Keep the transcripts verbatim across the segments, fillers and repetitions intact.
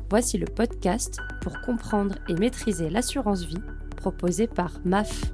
Voici le podcast pour comprendre et maîtriser l'assurance vie proposé par M A F.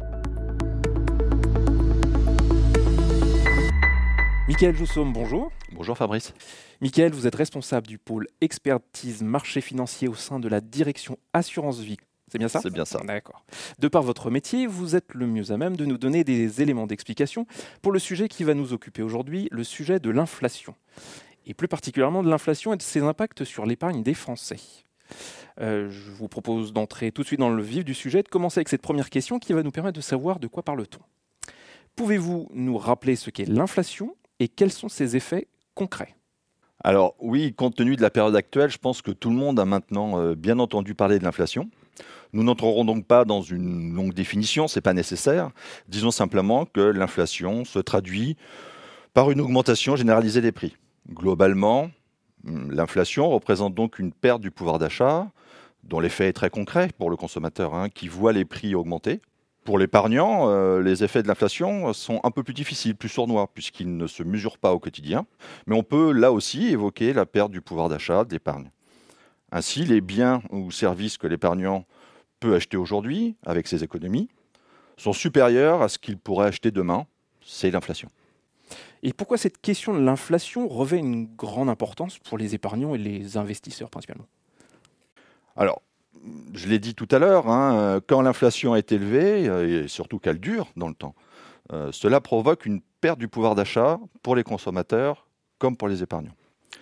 Michael Joussomme, bonjour. Bonjour Fabrice. Michael, vous êtes responsable du pôle expertise marché financier au sein de la direction assurance vie. C'est bien ça ? C'est bien ça. D'accord. De par votre métier, vous êtes le mieux à même de nous donner des éléments d'explication pour le sujet qui va nous occuper aujourd'hui, le sujet de l'inflation. Et plus particulièrement de l'inflation et de ses impacts sur l'épargne des Français. Euh, je vous propose d'entrer tout de suite dans le vif du sujet, de commencer avec cette première question qui va nous permettre de savoir de quoi parle-t-on. Pouvez-vous nous rappeler ce qu'est l'inflation et quels sont ses effets concrets ? Alors oui, compte tenu de la période actuelle, je pense que tout le monde a maintenant euh, bien entendu parler de l'inflation. Nous n'entrerons donc pas dans une longue définition, ce n'est pas nécessaire. Disons simplement que l'inflation se traduit par une augmentation généralisée des prix. Globalement, l'inflation représente donc une perte du pouvoir d'achat, dont l'effet est très concret pour le consommateur, hein, qui voit les prix augmenter. Pour l'épargnant, euh, les effets de l'inflation sont un peu plus difficiles, plus sournois, puisqu'ils ne se mesurent pas au quotidien. Mais on peut là aussi évoquer la perte du pouvoir d'achat de l'épargne. Ainsi, les biens ou services que l'épargnant peut acheter aujourd'hui, avec ses économies, sont supérieurs à ce qu'il pourrait acheter demain. C'est l'inflation. Et pourquoi cette question de l'inflation revêt une grande importance pour les épargnants et les investisseurs principalement ? Alors, je l'ai dit tout à l'heure, hein, quand l'inflation est élevée, et surtout qu'elle dure dans le temps, euh, cela provoque une perte du pouvoir d'achat pour les consommateurs comme pour les épargnants.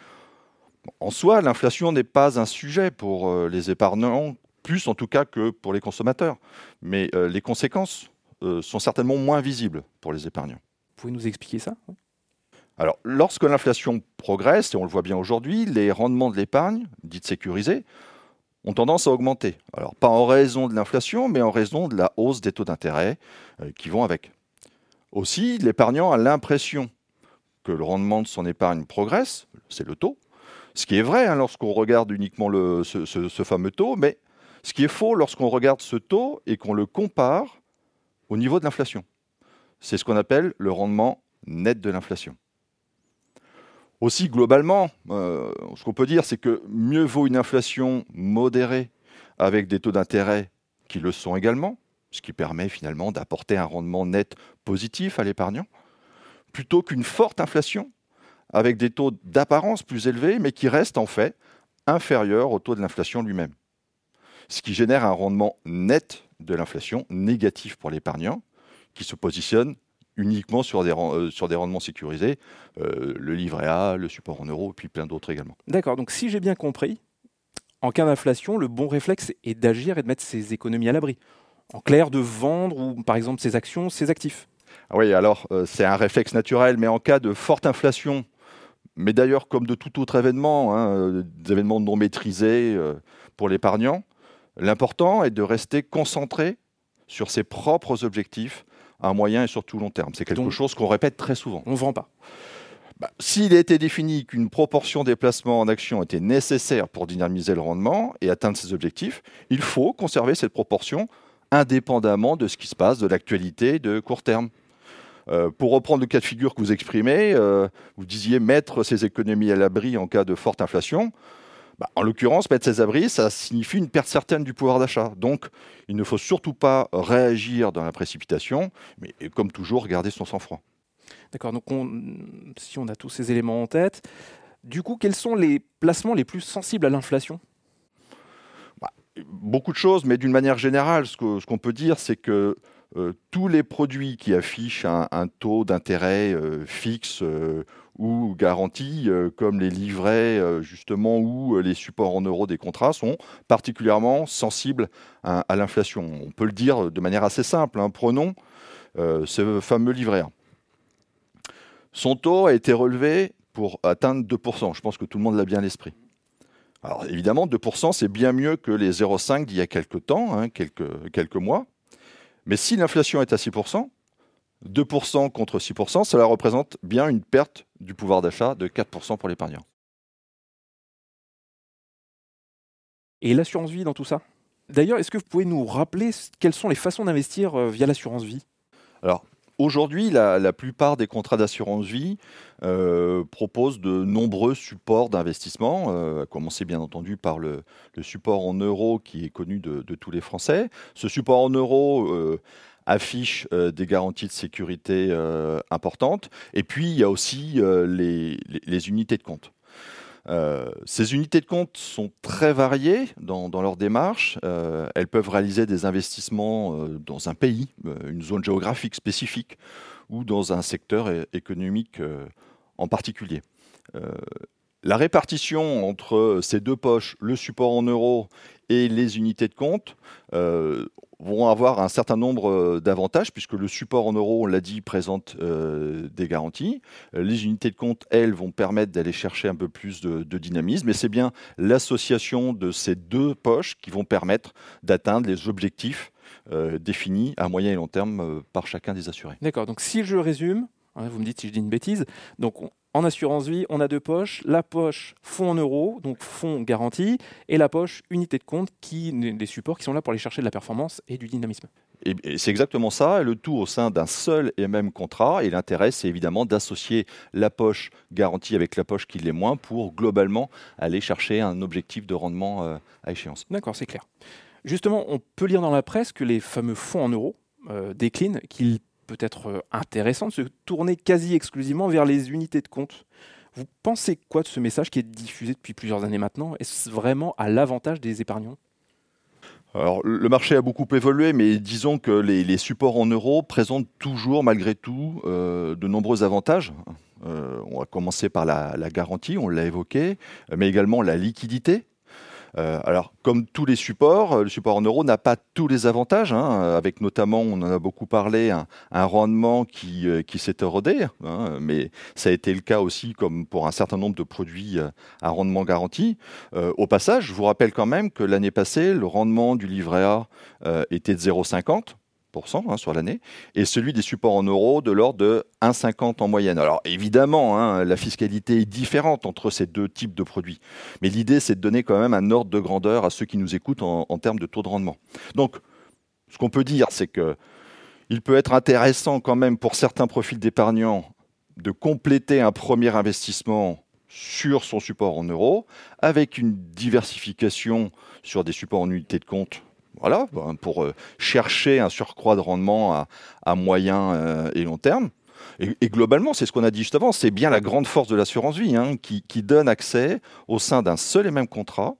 En soi, l'inflation n'est pas un sujet pour euh, les épargnants, plus en tout cas que pour les consommateurs. Mais euh, les conséquences euh, sont certainement moins visibles pour les épargnants. Vous pouvez nous expliquer ça ? Alors, lorsque l'inflation progresse, et on le voit bien aujourd'hui, les rendements de l'épargne, dite sécurisée, ont tendance à augmenter. Alors, pas en raison de l'inflation, mais en raison de la hausse des taux d'intérêt euh, qui vont avec. Aussi, l'épargnant a l'impression que le rendement de son épargne progresse, c'est le taux, ce qui est vrai hein, lorsqu'on regarde uniquement le, ce, ce, ce fameux taux, mais ce qui est faux lorsqu'on regarde ce taux et qu'on le compare au niveau de l'inflation. C'est ce qu'on appelle le rendement net de l'inflation. Aussi, globalement, euh, ce qu'on peut dire, c'est que mieux vaut une inflation modérée avec des taux d'intérêt qui le sont également, ce qui permet finalement d'apporter un rendement net positif à l'épargnant, plutôt qu'une forte inflation avec des taux d'apparence plus élevés, mais qui restent en fait inférieurs au taux de l'inflation lui-même. Ce qui génère un rendement net de l'inflation négatif pour l'épargnant, qui se positionne uniquement sur des, euh, sur des rendements sécurisés, euh, le livret A, le support en euros, et puis plein d'autres également. D'accord, donc si j'ai bien compris, en cas d'inflation, le bon réflexe est d'agir et de mettre ses économies à l'abri. En clair, de vendre, ou par exemple ses actions, ses actifs. Ah oui, alors euh, c'est un réflexe naturel, mais en cas de forte inflation, mais d'ailleurs comme de tout autre événement, hein, euh, des événements non maîtrisés euh, pour l'épargnant, l'important est de rester concentré sur ses propres objectifs à moyen et surtout long terme. C'est quelque Donc, chose qu'on répète très souvent. On ne vend pas. Bah, s'il a été défini qu'une proportion des placements en actions était nécessaire pour dynamiser le rendement et atteindre ses objectifs, il faut conserver cette proportion indépendamment de ce qui se passe, de l'actualité de court terme. Euh, pour reprendre le cas de figure que vous exprimez, euh, vous disiez mettre ses économies à l'abri en cas de forte inflation. Bah, en l'occurrence, mettre ses abris, ça signifie une perte certaine du pouvoir d'achat. Donc, il ne faut surtout pas réagir dans la précipitation, mais comme toujours, garder son sang-froid. D'accord, donc on, si on a tous ces éléments en tête, du coup, quels sont les placements les plus sensibles à l'inflation ? bah, Beaucoup de choses, mais d'une manière générale, ce, que, ce qu'on peut dire, c'est que euh, tous les produits qui affichent un, un taux d'intérêt euh, fixe euh, ou garantis, euh, comme les livrets euh, justement ou euh, les supports en euros des contrats, sont particulièrement sensibles à, à l'inflation. On peut le dire de manière assez simple. Hein. Prenons euh, ce fameux livret A. Son taux a été relevé pour atteindre deux pour cent. Je pense que tout le monde l'a bien à l'esprit. Alors évidemment, deux pour cent, c'est bien mieux que les zéro virgule cinq d'il y a quelques temps, hein, quelques, quelques mois. Mais si l'inflation est à six pour cent, deux pour cent contre six pour cent, cela représente bien une perte du pouvoir d'achat de quatre pour cent pour l'épargnant. Et l'assurance vie dans tout ça ? D'ailleurs, est-ce que vous pouvez nous rappeler quelles sont les façons d'investir via l'assurance vie ? Alors, Aujourd'hui, la, la plupart des contrats d'assurance vie euh, proposent de nombreux supports d'investissement, euh, à commencer bien entendu par le, le support en euros qui est connu de, de tous les Français. Ce support en euros euh, affiche euh, des garanties de sécurité euh, importantes. Et puis, il y a aussi euh, les, les, les unités de compte. Euh, ces unités de compte sont très variées dans, dans leur démarche. Euh, elles peuvent réaliser des investissements euh, dans un pays, euh, une zone géographique spécifique ou dans un secteur é- économique euh, en particulier. Euh, la répartition entre ces deux poches, le support en euros et les unités de compte, euh, vont avoir un certain nombre d'avantages, puisque le support en euros, on l'a dit, présente euh, des garanties. Les unités de compte, elles, vont permettre d'aller chercher un peu plus de, de dynamisme. Et c'est bien l'association de ces deux poches qui vont permettre d'atteindre les objectifs euh, définis à moyen et long terme euh, par chacun des assurés. D'accord, donc si je résume, hein, vous me dites si je dis une bêtise, donc on- en assurance vie, on a deux poches, la poche fonds en euros, donc fonds garanti, et la poche unité de compte, qui des supports qui sont là pour aller chercher de la performance et du dynamisme. Et, et c'est exactement ça, et le tout au sein d'un seul et même contrat. Et l'intérêt, c'est évidemment d'associer la poche garantie avec la poche qui l'est moins pour globalement aller chercher un objectif de rendement euh, à échéance. D'accord, c'est clair. Justement, on peut lire dans la presse que les fameux fonds en euros euh, déclinent, qu'il peut être euh, intéressant de se tourner quasi exclusivement vers les unités de compte. Vous pensez quoi de ce message qui est diffusé depuis plusieurs années maintenant? Est-ce vraiment à l'avantage des épargnants? Alors, le marché a beaucoup évolué, mais disons que les, les supports en euros présentent toujours, malgré tout, euh, de nombreux avantages. Euh, on va commencer par la, la garantie, on l'a évoqué, mais également la liquidité. Euh, alors, comme tous les supports, le support en euros n'a pas tous les avantages, hein, avec notamment, on en a beaucoup parlé, un, un rendement qui, euh, qui s'est érodé, hein, mais ça a été le cas aussi comme pour un certain nombre de produits euh, à rendement garanti. Euh, au passage, je vous rappelle quand même que l'année passée, le rendement du livret A euh, était de zéro virgule cinquante pour cent hein, sur l'année, et celui des supports en euros de l'ordre de un virgule cinquante en moyenne. Alors évidemment, hein, la fiscalité est différente entre ces deux types de produits, mais l'idée c'est de donner quand même un ordre de grandeur à ceux qui nous écoutent en, en termes de taux de rendement. Donc, ce qu'on peut dire, c'est que il peut être intéressant quand même pour certains profils d'épargnants de compléter un premier investissement sur son support en euros avec une diversification sur des supports en unités de compte. Voilà, pour chercher un surcroît de rendement à, à moyen euh, et long terme. Et, et globalement, c'est ce qu'on a dit juste avant, c'est bien la grande force de l'assurance vie, hein, qui, qui donne accès au sein d'un seul et même contrat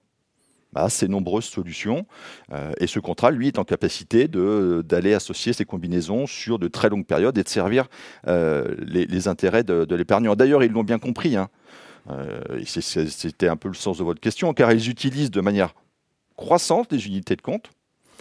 à ces nombreuses solutions. Euh, et ce contrat, lui, est en capacité de, d'aller associer ces combinaisons sur de très longues périodes et de servir euh, les, les intérêts de, de l'épargnant. D'ailleurs, ils l'ont bien compris. Hein. Euh, et c'est, c'est, c'était un peu le sens de votre question, car ils utilisent de manière croissante les unités de compte.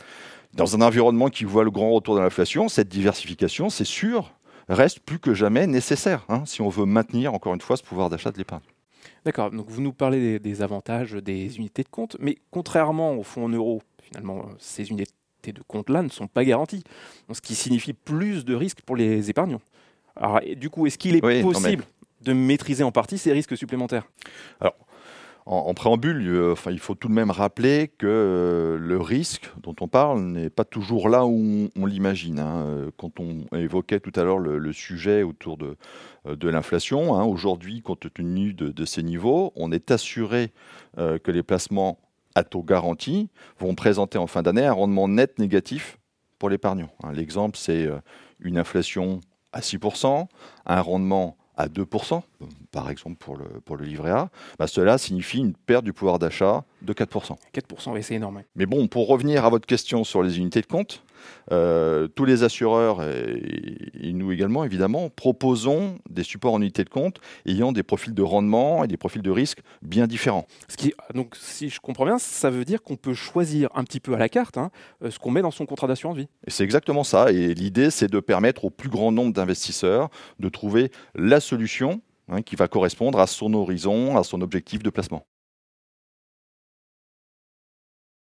Dans un environnement qui voit le grand retour de l'inflation, cette diversification, c'est sûr, reste plus que jamais nécessaire, hein, si on veut maintenir, encore une fois, ce pouvoir d'achat de l'épargne. D'accord, donc vous nous parlez des, des avantages des unités de compte, mais contrairement aux fonds en euros, finalement, ces unités de compte-là ne sont pas garanties, donc ce qui signifie plus de risques pour les épargnants. Alors, et du coup, est-ce qu'il est Oui, possible non, mais... de maîtriser en partie ces risques supplémentaires? Alors, En, en préambule, euh, enfin, il faut tout de même rappeler que euh, le risque dont on parle n'est pas toujours là où on, on l'imagine. Hein. Euh, Quand on évoquait tout à l'heure le, le sujet autour de, euh, de l'inflation, hein, aujourd'hui, compte tenu de, de ces niveaux, on est assuré euh, que les placements à taux garanti vont présenter en fin d'année un rendement net négatif pour l'épargnant. Hein. L'exemple, c'est euh, une inflation à six pour cent, un rendement à deux pour cent, par exemple pour le, pour le livret A, bah cela signifie une perte du pouvoir d'achat de quatre pour cent. quatre pour cent, oui, c'est énorme. Mais bon, pour revenir à votre question sur les unités de compte, euh, tous les assureurs, et, et nous également évidemment, proposons des supports en unités de compte ayant des profils de rendement et des profils de risque bien différents. Ce qui, donc, si je comprends bien, ça veut dire qu'on peut choisir un petit peu à la carte hein, ce qu'on met dans son contrat d'assurance vie. Et c'est exactement ça. Et l'idée, c'est de permettre au plus grand nombre d'investisseurs de trouver la solution hein, qui va correspondre à son horizon, à son objectif de placement.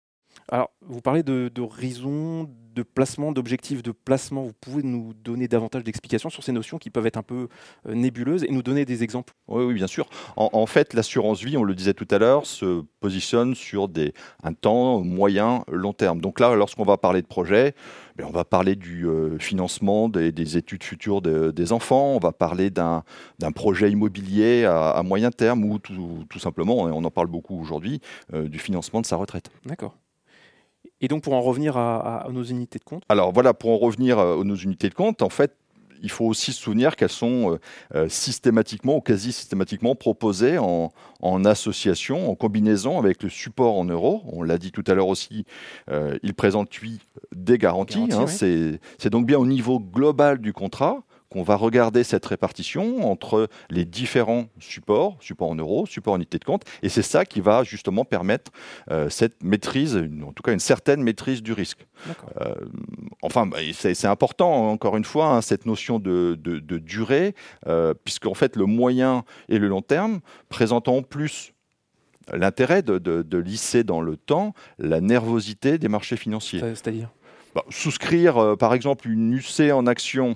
Alors, vous parlez de- d'horizon, de placement, d'objectifs de placement. Vous pouvez nous donner davantage d'explications sur ces notions qui peuvent être un peu euh, nébuleuses et nous donner des exemples? Oui, oui, bien sûr. En, en fait, l'assurance vie, on le disait tout à l'heure, se positionne sur des, un temps moyen, long terme. Donc là, lorsqu'on va parler de projet, ben, on va parler du euh, financement des, des études futures de- des enfants, on va parler d'un d'un projet immobilier à, à moyen terme ou tout, tout simplement, et on en parle beaucoup aujourd'hui, euh, du financement de sa retraite. D'accord. Et donc, pour en revenir à, à- à nos unités de compte, Alors voilà, pour en revenir euh, aux nos unités de compte, en fait, il faut aussi se souvenir qu'elles sont euh, euh, systématiquement ou quasi systématiquement proposées en, en association, en combinaison avec le support en euros. On l'a dit tout à l'heure aussi, euh, il présente, lui, des garanties. Garanties, hein. oui. C'est, c'est donc bien au niveau global du contrat qu'on va regarder cette répartition entre les différents supports, support en euros, support en unité de compte, et c'est ça qui va justement permettre euh, cette maîtrise, une- en tout cas une certaine maîtrise du risque. d'accord. Euh, enfin, bah, c'est c'est important, encore une fois, hein, cette notion de, de- de durée, euh, puisqu'en fait, le moyen et le long terme présentent en plus l'intérêt de, de- de lisser dans le temps la nervosité des marchés financiers. C'est- C'est-à-dire? Bah, souscrire, euh, par exemple, une U C en action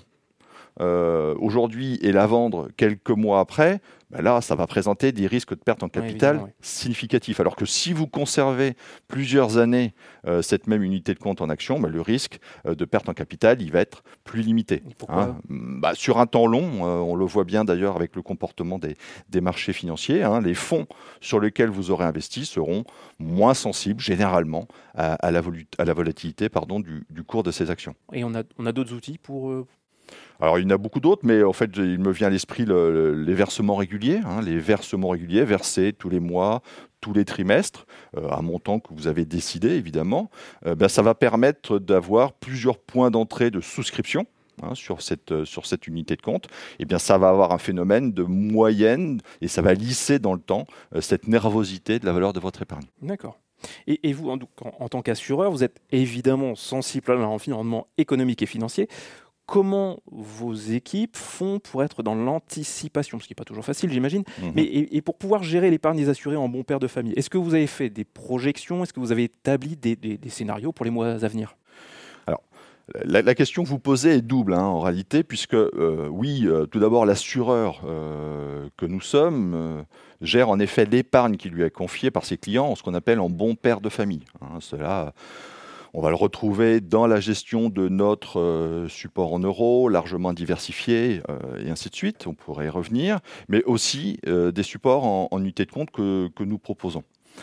euh, aujourd'hui et la vendre quelques mois après, ben là, ça va présenter des risques de perte en capital évidemment, oui. significatifs. Alors que si vous conservez plusieurs années euh, cette même unité de compte en action, ben le risque euh, de perte en capital, il va être plus limité. Et pourquoi? Hein. Bah, sur un temps long, euh, on le voit bien d'ailleurs avec le comportement des, des marchés financiers, hein, les fonds sur lesquels vous aurez investi seront moins sensibles généralement à, à la, volu- à la volatilité pardon, du, du cours de ces actions. Et on a, on a d'autres outils pour... euh, Alors, il y en a beaucoup d'autres, mais en fait, il me vient à l'esprit le- le- les versements réguliers. hein, les versements réguliers versés tous les mois, tous les trimestres, euh, à un montant que vous avez décidé, évidemment. Euh, ben, ça va permettre d'avoir plusieurs points d'entrée de souscription hein, sur, cette, euh, sur cette unité de compte. Et bien, ça va avoir un phénomène de moyenne et ça va lisser dans le temps euh, cette nervosité de la valeur de votre épargne. D'accord. Et, et vous, en, en- en tant qu'assureur, vous êtes évidemment sensible à l'environnement économique et financier. Comment vos équipes font pour être dans l'anticipation, ce qui n'est pas toujours facile, j'imagine, Mhm. mais et, et pour pouvoir gérer l'épargne des assurés en bon père de famille? Est-ce que vous avez fait des projections? Est-ce que vous avez établi des, des- des scénarios pour les mois à venir? La, la question que vous posez est double hein, en réalité, puisque euh, oui, euh, tout d'abord l'assureur euh, que nous sommes euh, gère en effet l'épargne qui lui est confiée par ses clients en ce qu'on appelle en bon père de famille. hein. Cela, on va le retrouver dans la gestion de notre euh, support en euros, largement diversifié, euh, et ainsi de suite. On pourrait y revenir, mais aussi euh, des supports en, en unité de compte que, que nous proposons.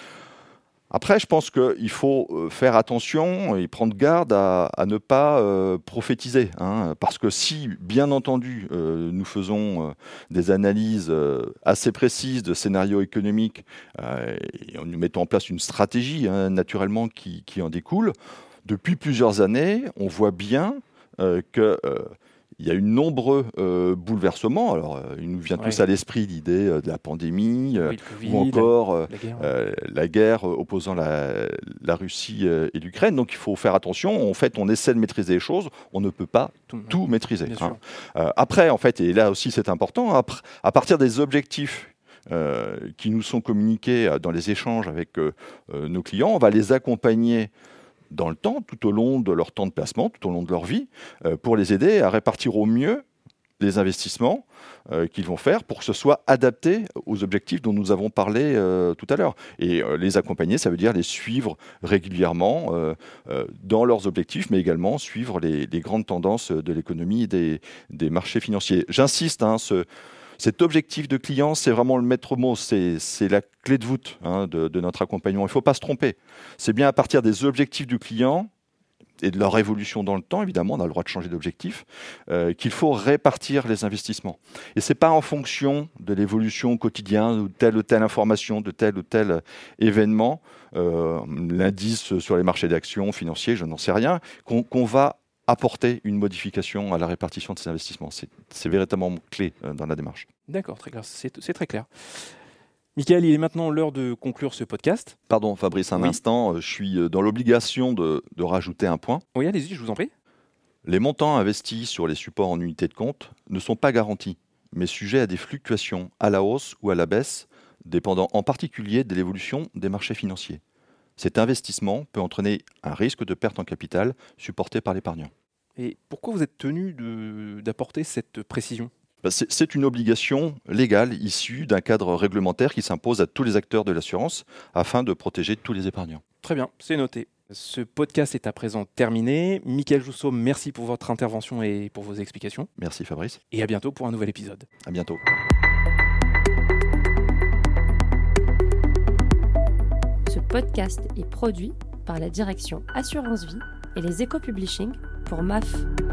Après, je pense qu'il faut euh, faire attention et prendre garde à, à ne pas euh, prophétiser. hein, parce que si, bien entendu, euh, nous faisons euh, des analyses euh, assez précises de scénarios économiques euh, et nous mettons en place une stratégie, hein, naturellement, qui, qui en découle, depuis plusieurs années, on voit bien euh, que... euh, il y a eu nombreux euh, bouleversements. Alors, euh, il nous vient tous Ouais. à l'esprit l'idée euh, de la pandémie, euh, Oui, le Covid, ou encore euh, la guerre. euh, la guerre euh, opposant la, la Russie euh, et l'Ukraine. Donc il faut faire attention. En fait, on essaie de maîtriser les choses. On ne peut pas tout, tout maîtriser. bien hein. sûr. Euh, après, en fait, et là aussi c'est important, après, à partir des objectifs euh, qui nous sont communiqués euh, dans les échanges avec euh, euh, nos clients, on va les accompagner dans le temps, tout au long de leur temps de placement, tout au long de leur vie, euh, pour les aider à répartir au mieux les investissements euh, qu'ils vont faire pour que ce soit adapté aux objectifs dont nous avons parlé euh, tout à l'heure. Et euh, les accompagner, ça veut dire les suivre régulièrement euh, euh, dans leurs objectifs, mais également suivre les, les grandes tendances de l'économie et des, des marchés financiers. J'insiste, hein, ce, cet objectif de client, c'est vraiment le maître mot, c'est c'est la clé de voûte hein, de, de notre accompagnement. Il ne faut pas se tromper. C'est bien à partir des objectifs du client et de leur évolution dans le temps, évidemment, on a le droit de changer d'objectif, euh, qu'il faut répartir les investissements. Et ce n'est pas en fonction de l'évolution quotidienne, de telle ou telle information, de tel ou tel événement, euh, l'indice sur les marchés d'actions financiers, je n'en sais rien, qu'on qu'on va apporter une modification à la répartition de ces investissements. C'est c'est véritablement clé euh, dans la démarche. D'accord, très clair. C'est c'est très clair. Michael, il est maintenant l'heure de conclure ce podcast. Pardon Fabrice, un Oui. instant, je suis dans l'obligation de, de rajouter un point. Oui, allez-y, je vous en prie. Les montants investis sur les supports en unité de compte ne sont pas garantis, mais sujets à des fluctuations à la hausse ou à la baisse, dépendant en particulier de l'évolution des marchés financiers. Cet investissement peut entraîner un risque de perte en capital supporté par l'épargnant. Et pourquoi vous êtes tenu de, d'apporter cette précision ? Ben, c'est, c'est une obligation légale issue d'un cadre réglementaire qui s'impose à tous les acteurs de l'assurance afin de protéger tous les épargnants. Très bien, c'est noté. Ce podcast est à présent terminé. Mickaël Jousseau, merci pour votre intervention et pour vos explications. Merci Fabrice. Et à bientôt pour un nouvel épisode. À bientôt. Ce podcast est produit par la direction Assurance Vie et les Éco-Publishing pour M A F.